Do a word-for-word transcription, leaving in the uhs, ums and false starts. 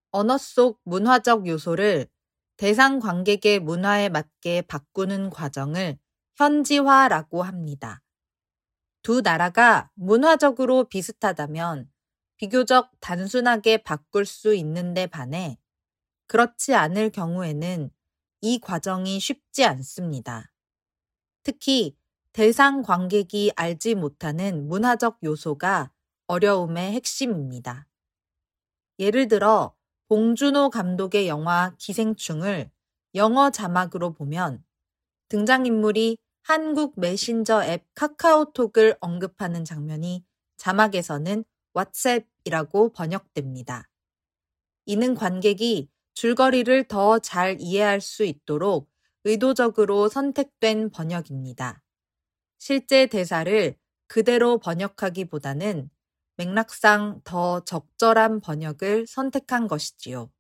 언어 속 문화적 요소를 대상 관객의 문화에 맞게 바꾸는 과정을 현지화라고 합니다. 두 나라가 문화적으로 비슷하다면 비교적 단순하게 바꿀 수 있는데 반해 그렇지 않을 경우에는 이 과정이 쉽지 않습니다. 특히 대상 관객이 알지 못하는 문화적 요소가 어려움의 핵심입니다. 예를 들어 봉준호 감독의 영화 기생충을 영어 자막으로 보면 등장인물이 한국 메신저 앱 카카오톡을 언급하는 장면이 자막에서는 왓츠앱이라고 번역됩니다. 이는 관객이 줄거리를 더 잘 이해할 수 있도록 의도적으로 선택된 번역입니다. 실제 대사를 그대로 번역하기보다는 맥락상 더 적절한 번역을 선택한 것이지요.